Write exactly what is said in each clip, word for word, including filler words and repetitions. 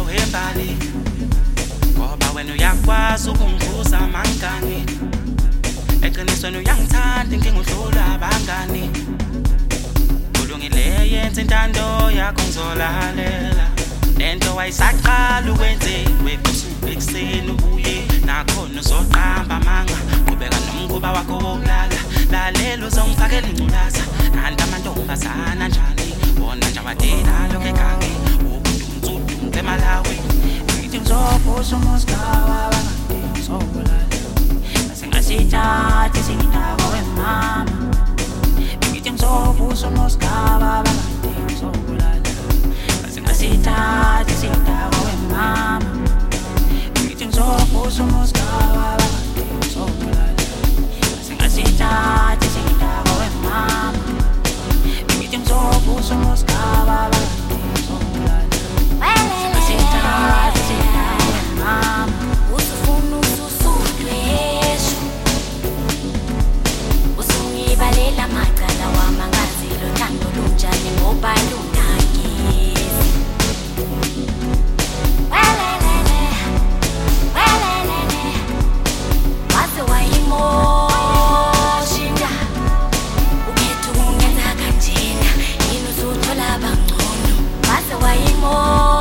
wembali ngoba wena uyakwazi ukungivusa mangani eqinisweni uyangithanda inkinga udlula abangani kulungile yenza intando yakho ngizolalela lento wayisaqala ukwenze weqhusuka ekuseni ubuye nakhona uzoqamba manga qhubeka nomkuba wakho wokulala lalela uzongifakela ingculaza kanti amantombazana njani wona nje awadela lokho egange ubuntu eMalawi ngithi ngizophusha umusigaba bangadingi ngizobulala asingasithathi singindaba wemama ngithi ngizophusha umusigaba bangadingi ngizobulala asingasithathi singindaba wemama ngithi ngizophusha umusigaba bangadingi ngizobulala asingasithathi singindaba wemama ngithi ngizophusha umusigaba bangadingi ngizobulala usufuna ususudlweshu usungibalela macala wamangazilo thando lunjani ngoba lunangezi welelele welelele waze wayimoshinda ukhetha ukungenza kanjena yini usuthola bangcono waze wayimoshinda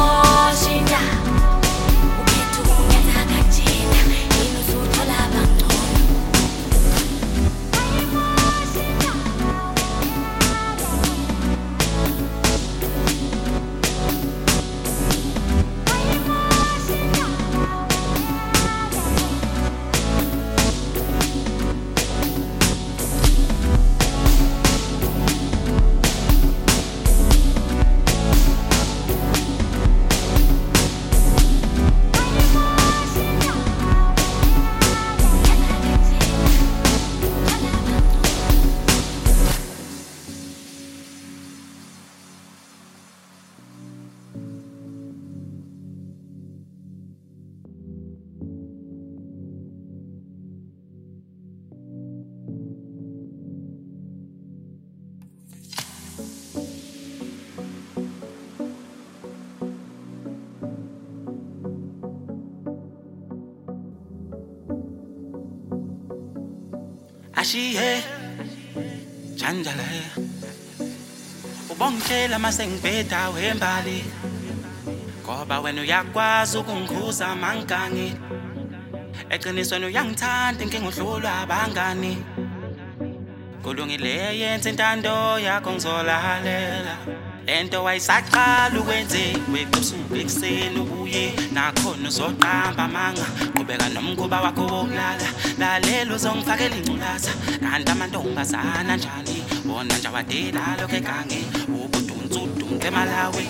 ashiye janjale ubongithela masengibheda wembali ngoba wena uyakwazi ukungikhuza mangani eqinisweni uyangithanda inkinga udlula abangani kulungile yenza intando yakho ngizolalela lento wayisaqala ukwenze weqhusuka ekuseni ubuye nakhona uzoqamba manga qhubeka nomkuba wakho wokulala lalela uzongifakela ingculaza kanti amantombazana njani wona nje awadela lokho egange ubuntu eMalawi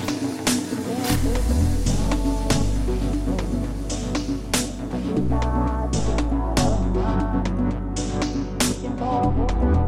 Oh,